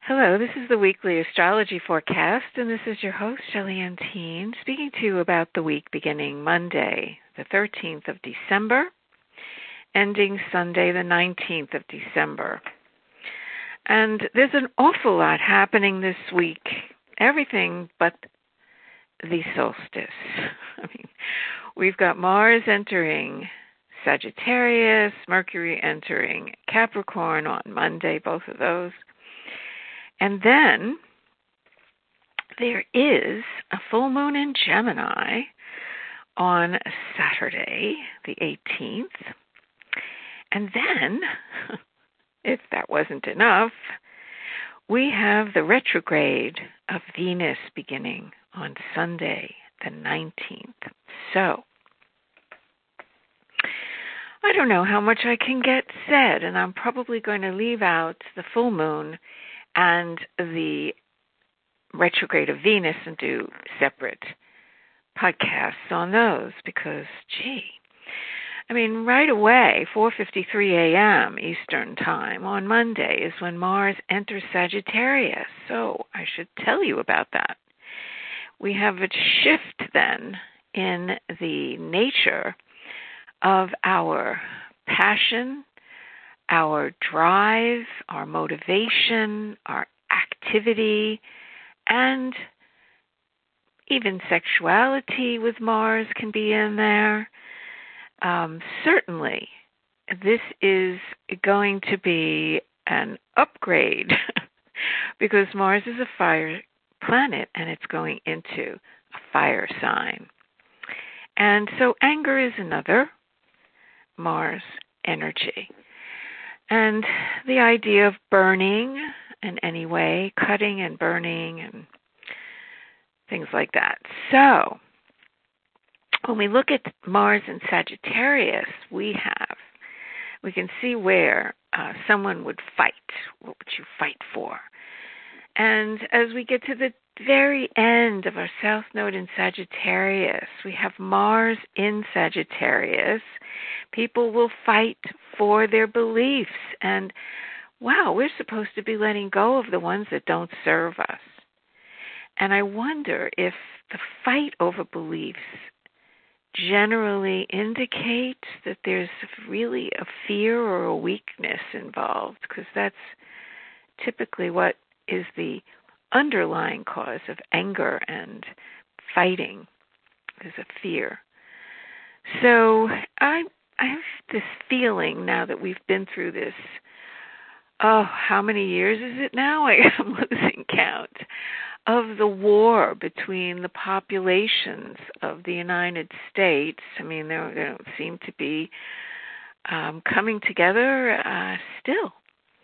Hello, this is the weekly astrology forecast, and this is your host, Shelley Ann Teen, speaking to you about the week beginning Monday, the 13th of December, ending Sunday, the 19th of December. And there's an awful lot happening this week, everything but the solstice. We've got Mars entering Sagittarius, Mercury entering Capricorn on Monday, both of those. And then there is a full moon in Gemini on Saturday, the 18th. And then, if that wasn't enough, we have the retrograde of Venus beginning on Sunday, the 19th. So, I don't know how much I can get said, and I'm probably going to leave out the full moon and the retrograde of Venus and do separate podcasts on those because, right away, 4:53 a.m. Eastern Time on Monday is when Mars enters Sagittarius, so I should tell you about that. We have a shift then in the nature of our passion, our drive, our motivation, our activity, and even sexuality with Mars can be in there. Certainly, this is going to be an upgrade because Mars is a fire planet and it's going into a fire sign. And so anger is another Mars energy. And the idea of burning in any way, cutting and burning and things like that. So, when we look at Mars in Sagittarius, we can see where someone would fight. What would you fight for? And as we get to the very end of our South Node in Sagittarius, we have Mars in Sagittarius. People will fight for their beliefs. And, wow, we're supposed to be letting go of the ones that don't serve us. And I wonder if the fight over beliefs generally indicates that there's really a fear or a weakness involved, because that's typically what is the underlying cause of anger and fighting, is a fear. So I have this feeling now that we've been through this, how many years is it now? I'm losing count, of the war between the populations of the United States. They don't seem to be coming together still.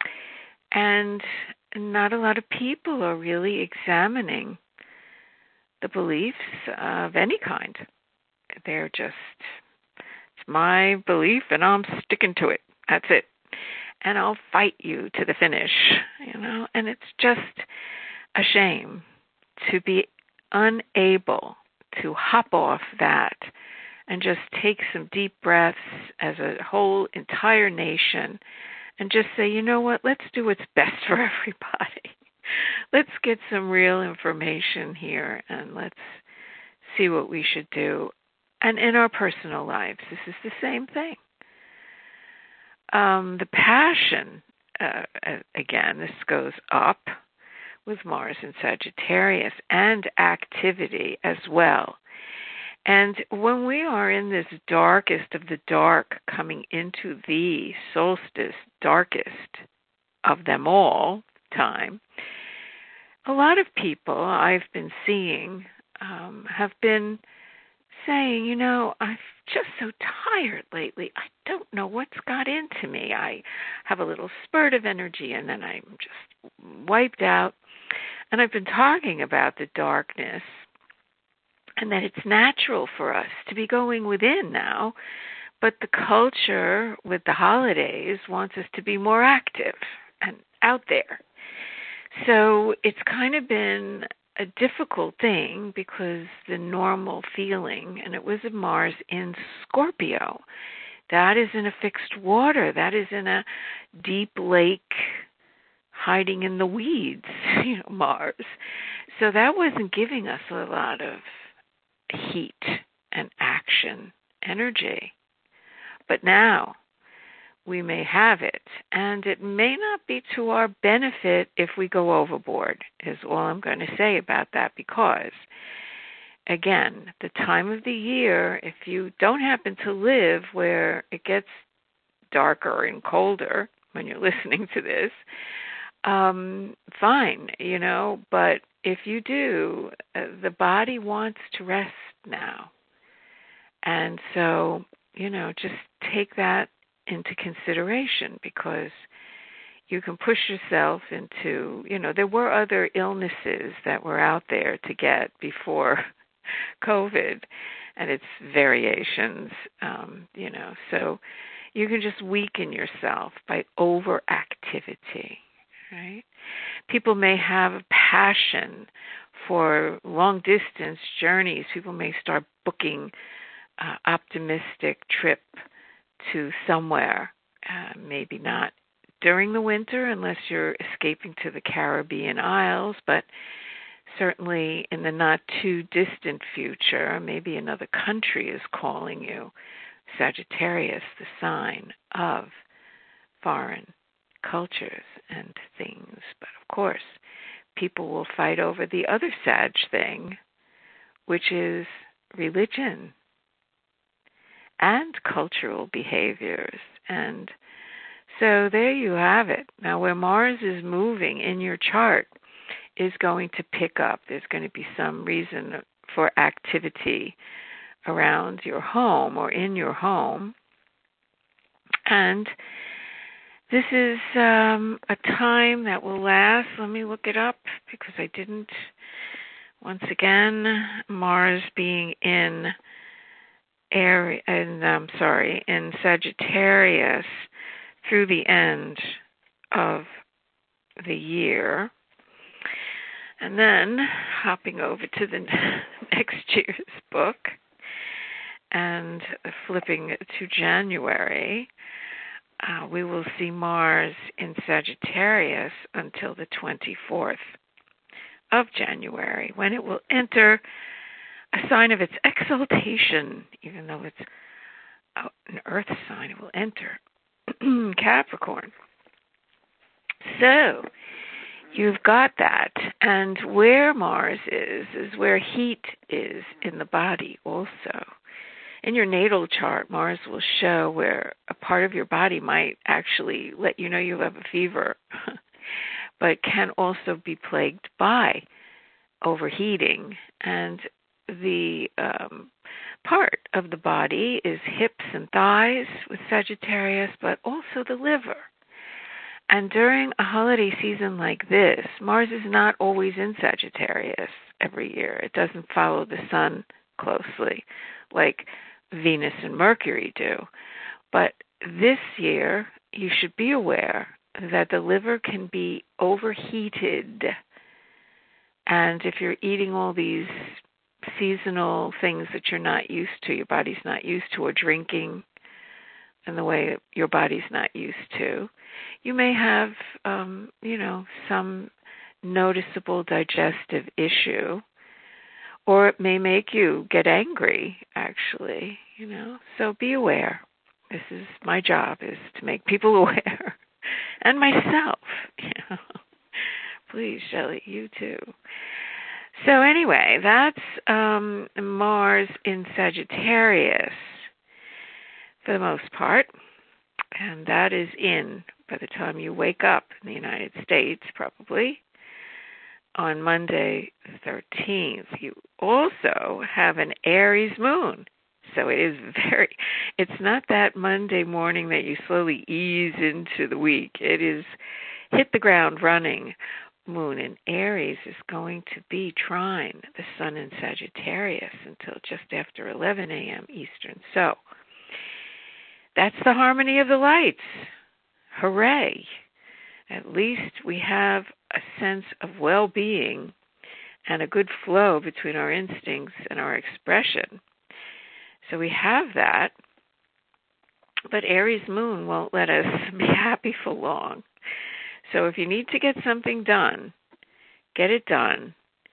And not a lot of people are really examining the beliefs of any kind. They're just, it's my belief and I'm sticking to it. That's it. And I'll fight you to the finish, and it's just a shame to be unable to hop off that and just take some deep breaths as a whole entire nation and just say, you know what, let's do what's best for everybody. Let's get some real information here and let's see what we should do. And in our personal lives, this is the same thing. The passion, again, this goes up with Mars in Sagittarius, and activity as well. And when we are in this darkest of the dark, coming into the solstice, darkest of them all time, a lot of people I've been seeing have been saying, I'm just so tired lately. I don't know what's got into me. I have a little spurt of energy and then I'm just wiped out. And I've been talking about the darkness and that it's natural for us to be going within now, but the culture with the holidays wants us to be more active and out there. So it's kind of been a difficult thing because the normal feeling, and it was a Mars in Scorpio, that is in a fixed water, that is in a deep lake, hiding in the weeds, Mars. So that wasn't giving us a lot of heat and action energy. But now we may have it, and it may not be to our benefit if we go overboard, is all I'm going to say about that, because, again, the time of the year, if you don't happen to live where it gets darker and colder when you're listening to this, fine, but if you do, the body wants to rest now. And so, just take that into consideration, because you can push yourself into, there were other illnesses that were out there to get before COVID and its variations, so you can just weaken yourself by overactivity, right? People may have a passion for long-distance journeys. People may start booking optimistic trip to somewhere, maybe not during the winter unless you're escaping to the Caribbean Isles, but certainly in the not too distant future, maybe another country is calling you. Sagittarius, the sign of foreign cultures and things. But of course, people will fight over the other Sag thing, which is religion and cultural behaviors. And so there you have it. Now, where Mars is moving in your chart is going to pick up. There's going to be some reason for activity around your home or in your home. And this is a time that will last. Let me look it up because I didn't. Once again, Mars being in Sagittarius through the end of the year. And then hopping over to the next year's book and flipping to January, we will see Mars in Sagittarius until the 24th of January, when it will enter a sign of its exaltation. Even though it's an Earth sign, it will enter Capricorn. So you've got that. And where Mars is where heat is in the body also. In your natal chart, Mars will show where a part of your body might actually let you know you have a fever, but can also be plagued by overheating. And the part of the body is hips and thighs with Sagittarius, but also the liver. And during a holiday season like this, Mars is not always in Sagittarius every year. It doesn't follow the sun closely like Venus and Mercury do. But this year, you should be aware that the liver can be overheated. And if you're eating all these seasonal things that you're not used to, your body's not used to, or drinking in the way your body's not used to, you may have, some noticeable digestive issue, or it may make you get angry, actually, So be aware. This is my job, is to make people aware, and myself, Please, Shelley, you too. So anyway, that's Mars in Sagittarius for the most part, and that is in by the time you wake up in the United States, probably on Monday the 13th. You also have an Aries moon. So it's not that Monday morning that you slowly ease into the week. It is hit the ground running. Moon in Aries is going to be trine the sun in Sagittarius until just after 11 a.m. Eastern. So that's the harmony of the lights. Hooray. At least we have a sense of well-being and a good flow between our instincts and our expression. So we have that, but Aries moon won't let us be happy for long. So if you need to get something done, get it done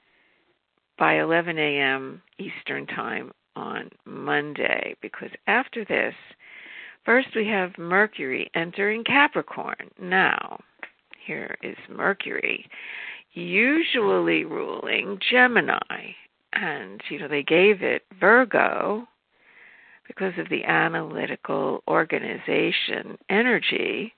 by 11 a.m. Eastern Time on Monday, because after this, first we have Mercury entering Capricorn. Now, here is Mercury, usually ruling Gemini. And, they gave it Virgo because of the analytical organization energy.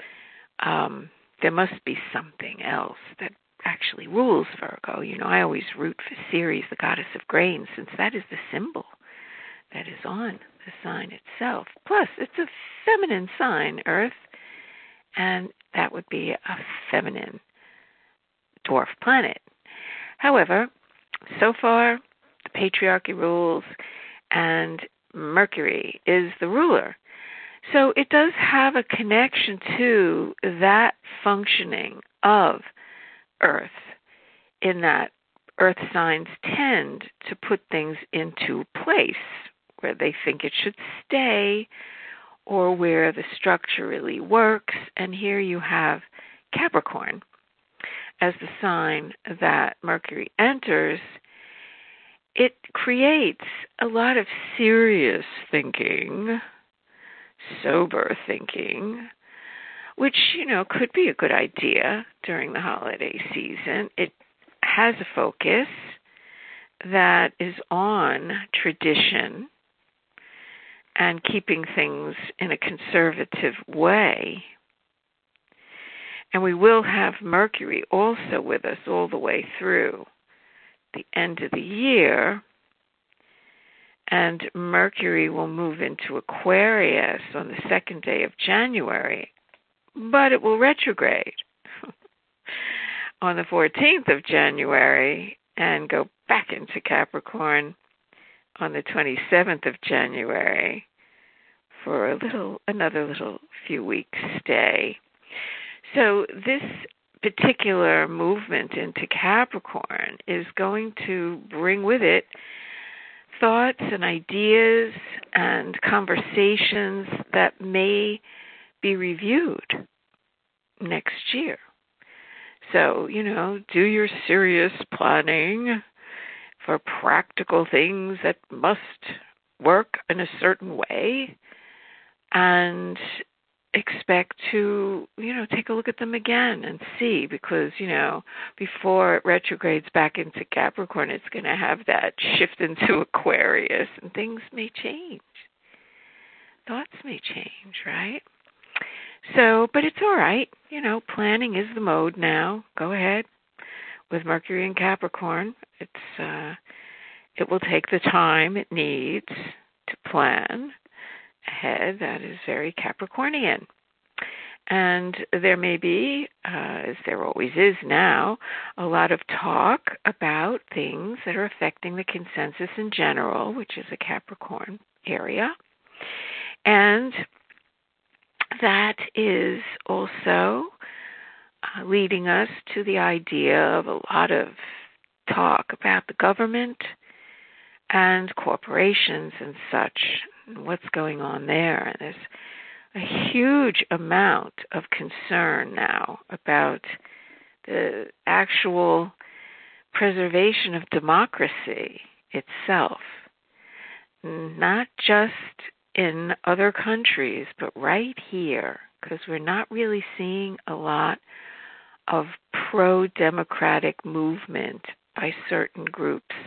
There must be something else that actually rules Virgo. I always root for Ceres, the goddess of grain, since that is the symbol that is on the sign itself. Plus, it's a feminine sign, Earth, and that would be a feminine dwarf planet. However, so far, the patriarchy rules, and Mercury is the ruler. So it does have a connection to that functioning of Earth, in that Earth signs tend to put things into place where they think it should stay or where the structure really works. And here you have Capricorn as the sign that Mercury enters. It creates a lot of serious thinking, sober thinking, which, could be a good idea during the holiday season. It has a focus that is on tradition and keeping things in a conservative way. And we will have Mercury also with us all the way through the end of the year. And Mercury will move into Aquarius on the second day of January, but it will retrograde on the 14th of January and go back into Capricorn on the 27th of January for another little few weeks stay. So this particular movement into Capricorn is going to bring with it thoughts and ideas and conversations that may be reviewed next year. So, do your serious planning for practical things that must work in a certain way, and expect to, take a look at them again and see, because, before it retrogrades back into Capricorn, it's going to have that shift into Aquarius, and things may change. Thoughts may change, right? So, but it's all right. Planning is the mode now. Go ahead with Mercury and Capricorn. It will take the time it needs to plan ahead. That is very Capricornian. And there may be, as there always is now, a lot of talk about things that are affecting the consensus in general, which is a Capricorn area. And that is also leading us to the idea of a lot of talk about the government and corporations and such, and what's going on there. And there's a huge amount of concern now about the actual preservation of democracy itself, not just in other countries, but right here, because we're not really seeing a lot of pro-democratic movement by certain groups.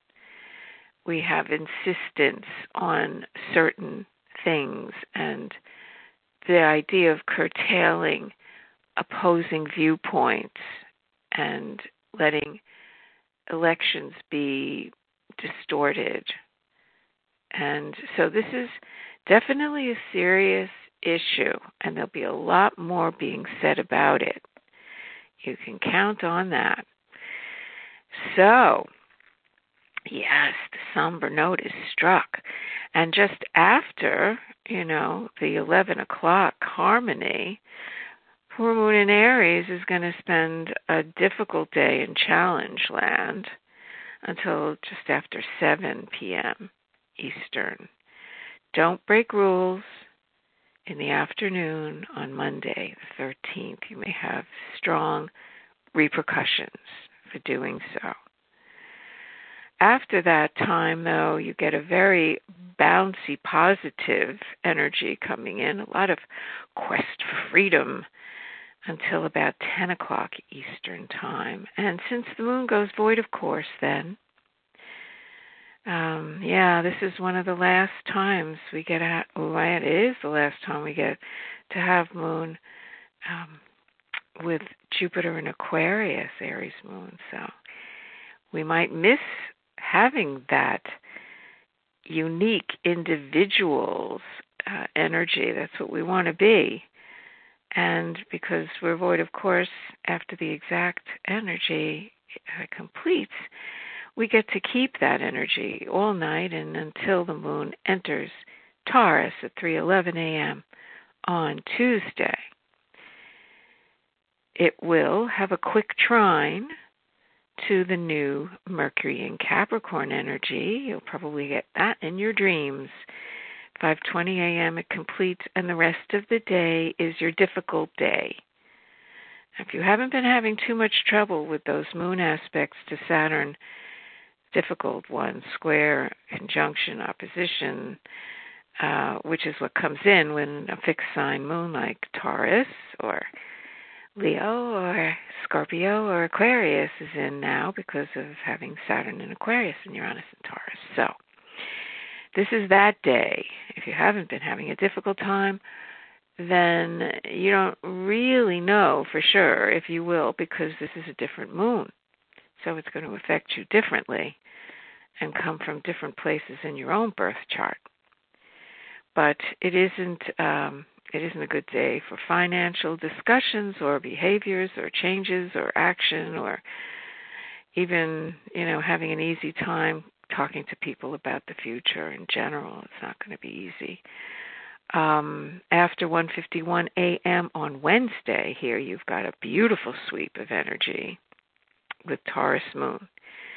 We have insistence on certain things, and the idea of curtailing opposing viewpoints and letting elections be distorted. And so this is definitely a serious issue, and there'll be a lot more being said about it. You can count on that. So, yes, the somber note is struck. And just after, the 11 o'clock harmony, full moon in Aries is going to spend a difficult day in Challenge Land until just after 7 p.m. Eastern. Don't break rules. in the afternoon on Monday, the 13th, you may have strong repercussions for doing so. After that time, though, you get a very bouncy, positive energy coming in, a lot of quest for freedom until about 10 o'clock Eastern time. And since the moon goes void, of course, then, this is one of the last times we get it is the last time we get to have moon with Jupiter in Aquarius, Aries moon. So we might miss having that unique individual's energy. That's what we want to be. And because we're void, of course, after the exact energy completes, we get to keep that energy all night and until the moon enters Taurus at 3:11 a.m. on Tuesday. It will have a quick trine to the new Mercury in Capricorn energy. You'll probably get that in your dreams. 5:20 a.m. it completes, and the rest of the day is your difficult day. If you haven't been having too much trouble with those moon aspects to Saturn, difficult ones, square, conjunction, opposition, which is what comes in when a fixed sign moon like Taurus or Leo or Scorpio or Aquarius is in now because of having Saturn in Aquarius and Uranus in Taurus. So this is that day. If you haven't been having a difficult time, then you don't really know for sure if you will, because this is a different moon. So it's going to affect you differently and come from different places in your own birth chart. But it isn't a good day for financial discussions or behaviors or changes or action or even, having an easy time talking to people about the future in general. It's not going to be easy. After 1:51 a.m. on Wednesday, here you've got a beautiful sweep of energy with Taurus moon.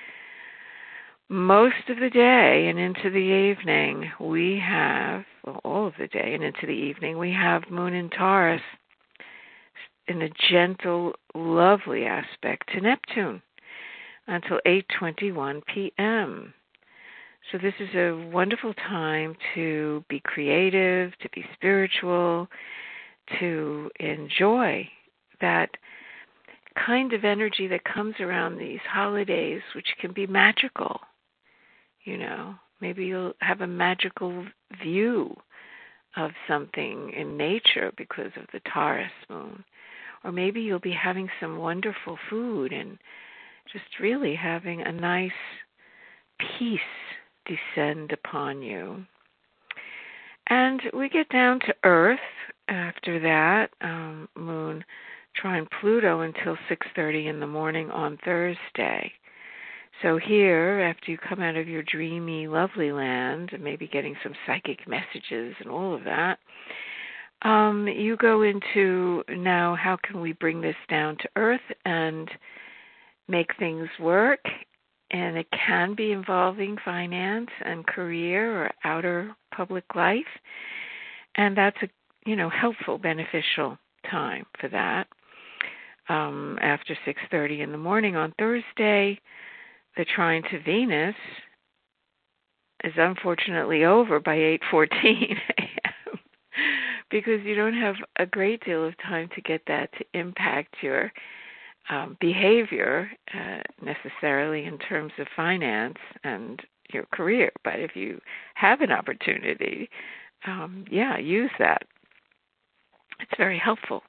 Most of the day and into the evening, we have, all of the day and into the evening, we have moon in Taurus in a gentle, lovely aspect to Neptune until 8:21 p.m. So this is a wonderful time to be creative, to be spiritual, to enjoy that kind of energy that comes around these holidays, which can be magical. Maybe you'll have a magical view of something in nature because of the Taurus moon. Or maybe you'll be having some wonderful food and just really having a nice peace descend upon you. And we get down to Earth after that, moon trine Pluto until 6:30 in the morning on Thursday. So here, after you come out of your dreamy, lovely land, and maybe getting some psychic messages and all of that, you go into now, how can we bring this down to Earth and make things work? And it can be involving finance and career or outer public life. And that's a, helpful, beneficial time for that. After 6:30 in the morning on Thursday, the trine to Venus is unfortunately over by 8:14 a.m. because you don't have a great deal of time to get that to impact your behavior necessarily in terms of finance and your career. But if you have an opportunity, use that. It's very helpful.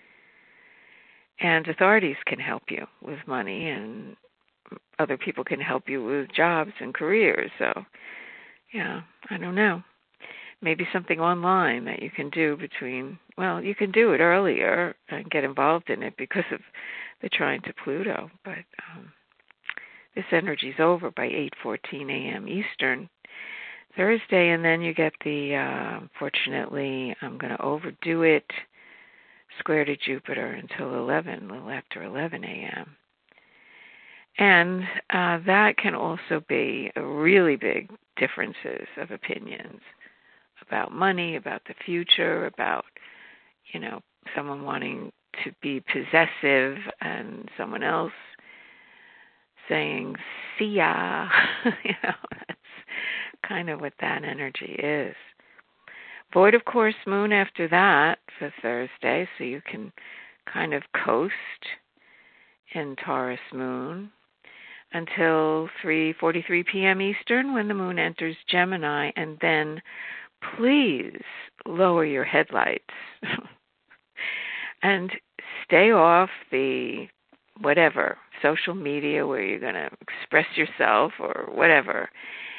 And authorities can help you with money, and other people can help you with jobs and careers. So, I don't know. Maybe something online that you can do you can do it earlier and get involved in it because of the trine to Pluto. But this energy's over by 8:14 a.m. Eastern Thursday, and then you get the, unfortunately, I'm going to overdo it, square to Jupiter until a little after 11 a.m. And that can also be really big differences of opinions about money, about the future, about, someone wanting to be possessive and someone else saying, see ya. That's kind of what that energy is. Void, of course, moon after that for Thursday, so you can kind of coast in Taurus moon until 3:43 p.m. Eastern when the moon enters Gemini, and then please lower your headlights and stay off the whatever, social media where you're going to express yourself or whatever.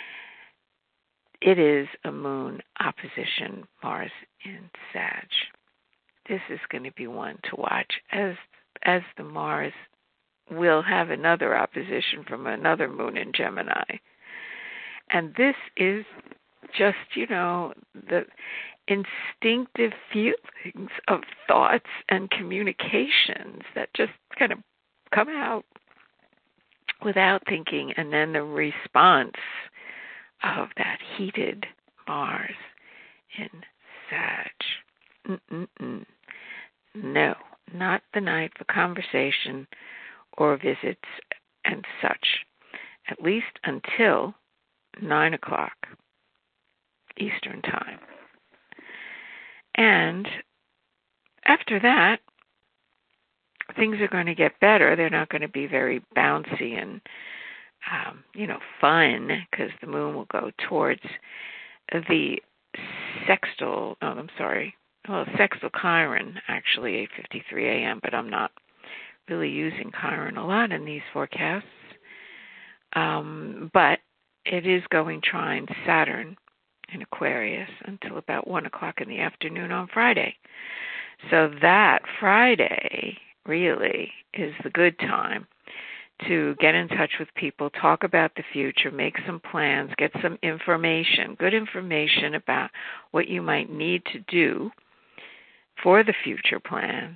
It is a moon opposition Mars in Sag. This is going to be one to watch as the Mars will have another opposition from another moon in Gemini. And this is just, the instinctive feelings of thoughts and communications that just kind of come out without thinking, and then the response of that heated Mars in Sag. No, not the night for conversation or visits and such, at least until 9 o'clock Eastern Time. And after that, things are going to get better. They're not going to be very bouncy and, fun, because the moon will go towards the sextile Chiron, actually, 8:53 a.m., but I'm not really using Chiron a lot in these forecasts. But it is going trine Saturn in Aquarius until about 1 o'clock in the afternoon on Friday. So that Friday really is the good time to get in touch with people, talk about the future, make some plans, get some information, good information about what you might need to do for the future plans.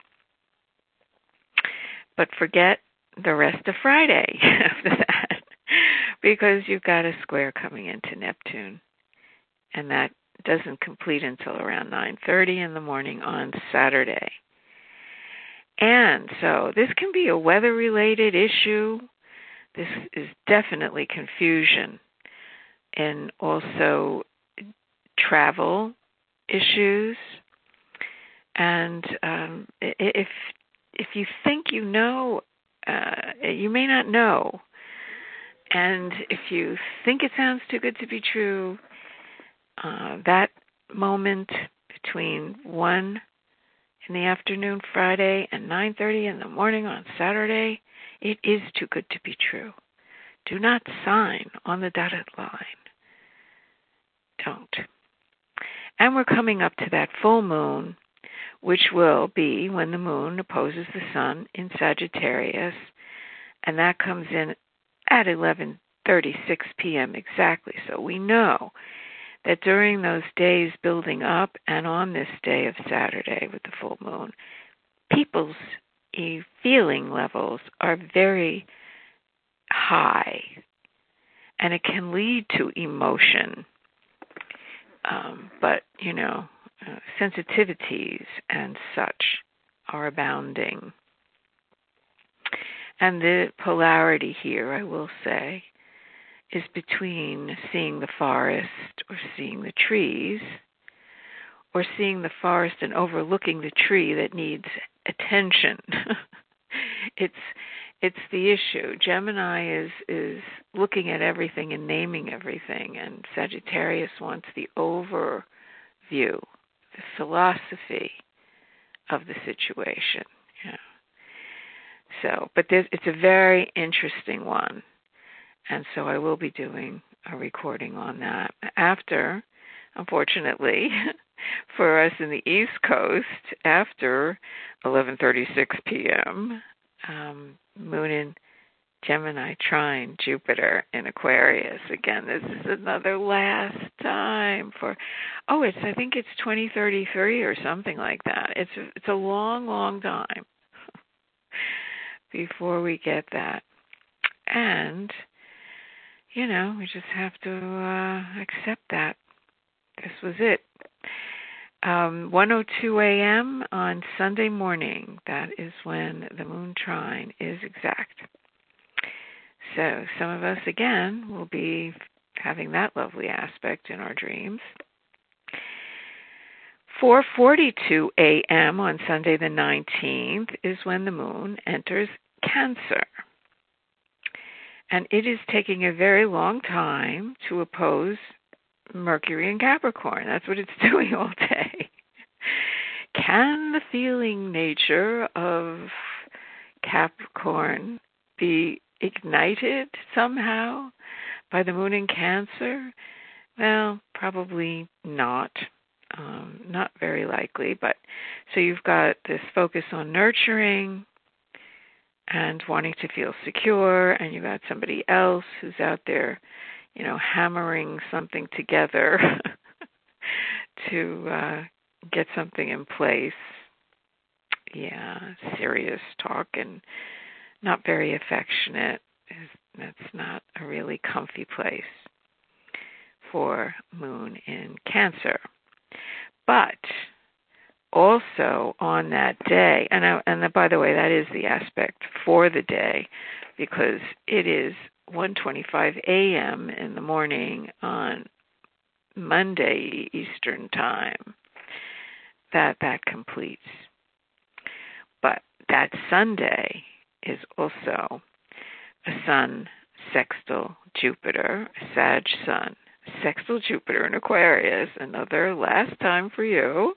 But forget the rest of Friday after that, because you've got a square coming into Neptune, and that doesn't complete until around 9:30 in the morning on Saturday. And so this can be a weather-related issue. This is definitely confusion, and also travel issues. And if you think you know, you may not know. And if you think it sounds too good to be true, that moment between 1 in the afternoon Friday and 9:30 in the morning on Saturday, it is too good to be true. Do not sign on the dotted line. Don't. And we're coming up to that full moon, which will be when the moon opposes the sun in Sagittarius, and that comes in at 11:36 p.m. exactly. So we know that during those days building up and on this day of Saturday with the full moon, people's feeling levels are very high, and it can lead to emotion. But, sensitivities and such are abounding. And the polarity here, I will say, is between seeing the forest or seeing the trees, or seeing the forest and overlooking the tree that needs attention. It's the issue. Gemini is looking at everything and naming everything, and Sagittarius wants the overview, the philosophy of the situation. So, but it's a very interesting one. And so I will be doing a recording on that after, unfortunately, for us in the East Coast, after 11:36 p.m., Moon in Gemini trine Jupiter in Aquarius. Again, this is another last time for, I think it's 2033 or something like that. It's a long, long time before we get that. And we just have to accept that. this was it. 1:02 a.m. on Sunday morning, that is when the moon trine is exact. So some of us, again, will be having that lovely aspect in our dreams. 4:42 a.m. on Sunday the 19th is when the moon enters Cancer. And it is taking a very long time to oppose Mercury in Capricorn. That's what it's doing all day. Can the feeling nature of Capricorn be ignited somehow by the moon in Cancer? Well, probably not. Not very likely. But so you've got this focus on nurturing and wanting to feel secure, and you've got somebody else who's out there, hammering something together to get something in place. Yeah, serious talk and not very affectionate. That's not a really comfy place for moon in Cancer. But also on that day, and by the way, that is the aspect for the day, because it is 1:25 a.m. in the morning on Monday Eastern Time that completes. But that Sunday is also a Sun sextile Jupiter, a Sag Sun, sextile Jupiter in Aquarius, another last time for you.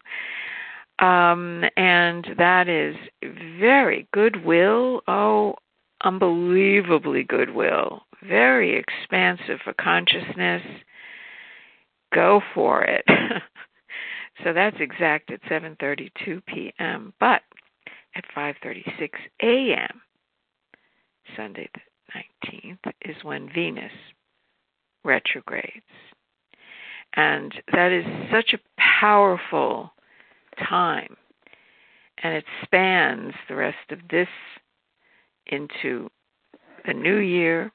And that is very goodwill. Oh, unbelievably goodwill. Very expansive for consciousness. Go for it. So that's exact at 7:32 p.m. But at 5:36 a.m., Sunday the 19th, is when Venus retrogrades. And that is such a powerful time. And it spans the rest of this into the new year.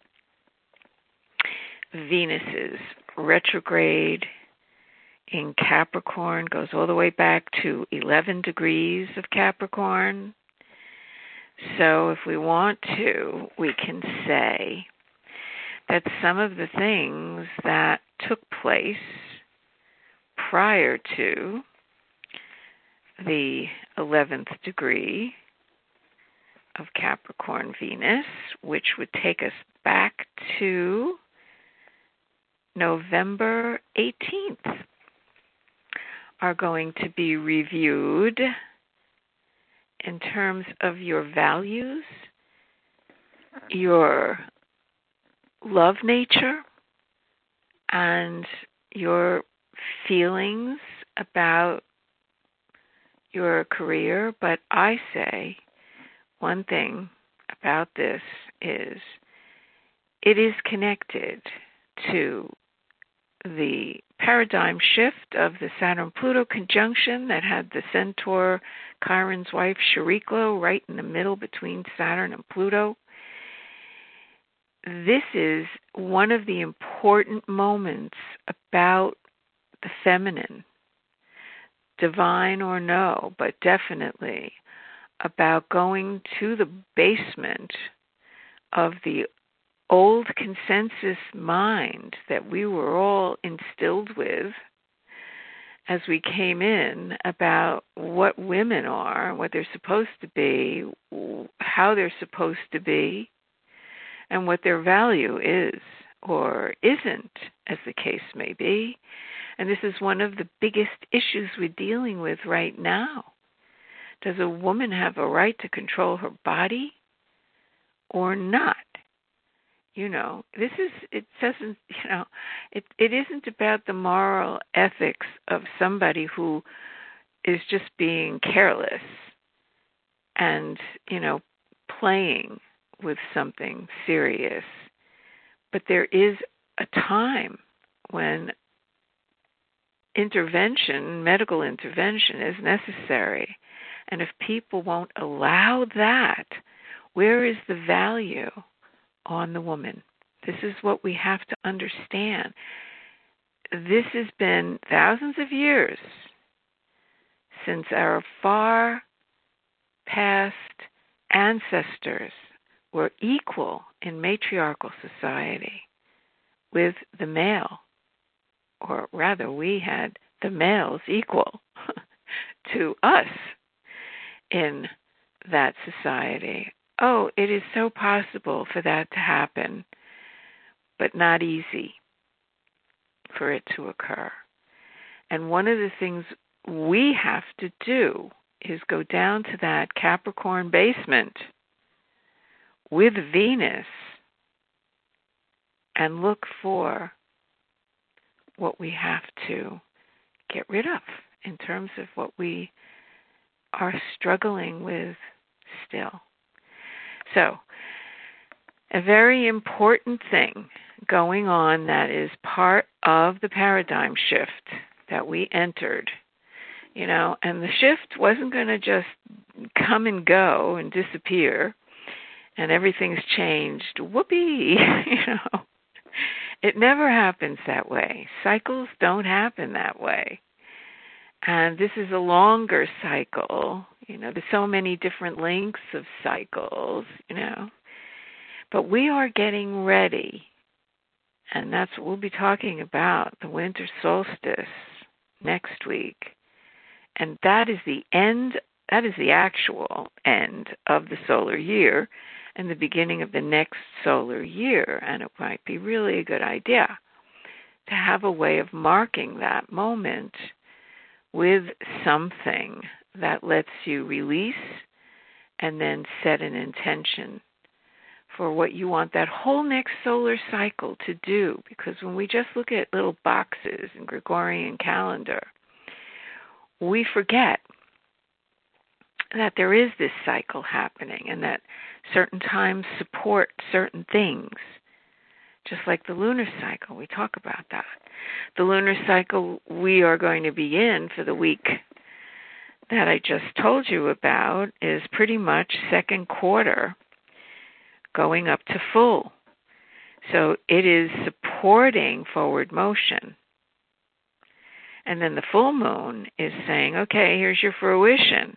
Venus is retrograde in Capricorn, goes all the way back to 11 degrees of Capricorn. So if we want to, we can say that some of the things that took place prior to the 11th degree of Capricorn Venus, which would take us back to November 18th, are going to be reviewed in terms of your values, your love nature, and your feelings about your career. But I say one thing about this is it is connected to the paradigm shift of the Saturn-Pluto conjunction that had the Centaur, Chiron's wife, Chariklo, right in the middle between Saturn and Pluto. This is one of the important moments about the feminine, divine or no, but definitely about going to the basement of the old consensus mind that we were all instilled with as we came in about what women are, what they're supposed to be, how they're supposed to be, and what their value is or isn't, as the case may be. And this is one of the biggest issues we're dealing with right now. Does a woman have a right to control her body or not? It isn't about the moral ethics of somebody who is just being careless and, playing with something serious. But there is a time when medical intervention is necessary. And if people won't allow that, where is the value on the woman? This is what we have to understand. this has been thousands of years since our far past ancestors were equal in matriarchal society with the male, or rather we had the males equal to us in that society. Oh, it is so possible for that to happen, but not easy for it to occur. And one of the things we have to do is go down to that Capricorn basement with Venus and look for what we have to get rid of in terms of what we are struggling with still. So, a very important thing going on that is part of the paradigm shift that we entered, and the shift wasn't going to just come and go and disappear and everything's changed. Whoopee, It never happens that way. Cycles don't happen that way. And this is a longer cycle. There's so many different lengths of cycles, But we are getting ready. And that's what we'll be talking about, the winter solstice next week. And that is the end, that is the actual end of the solar year and the beginning of the next solar year. And it might be really a good idea to have a way of marking that moment with something that lets you release and then set an intention for what you want that whole next solar cycle to do. Because when we just look at little boxes in Gregorian calendar, we forget that there is this cycle happening and that certain times support certain things. Just like the lunar cycle, we talk about that. The lunar cycle we are going to be in for the week that I just told you about is pretty much second quarter going up to full. So it is supporting forward motion. And then the full moon is saying, okay, here's your fruition.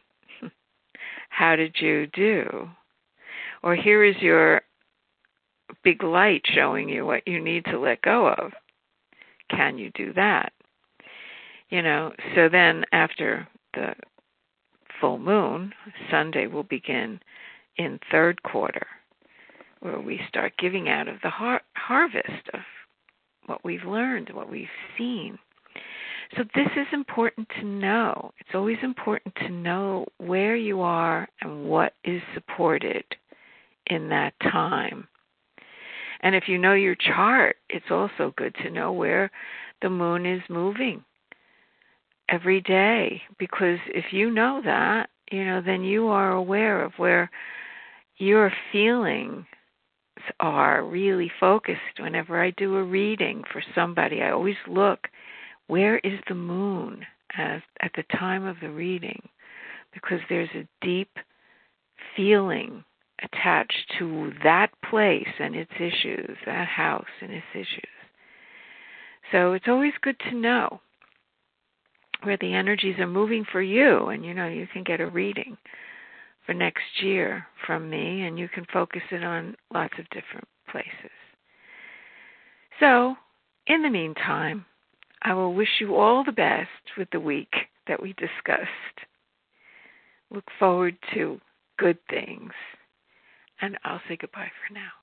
How did you do? Or here is your big light showing you what you need to let go of. Can you do that? So then after the full moon, Sunday will begin in third quarter, where we start giving out of the harvest of what we've learned, what we've seen. So this is important to know. It's always important to know where you are and what is supported in that time. And if you know your chart, it's also good to know where the moon is moving every day. Because if you know that, then you are aware of where your feelings are really focused. Whenever I do a reading for somebody, I always look, where is the moon at the time of the reading? Because there's a deep feeling attached to that place and its issues, that house and its issues. So it's always good to know where the energies are moving for you. And, you can get a reading for next year from me, and you can focus it on lots of different places. So, in the meantime, I will wish you all the best with the week that we discussed. Look forward to good things. And I'll say goodbye for now.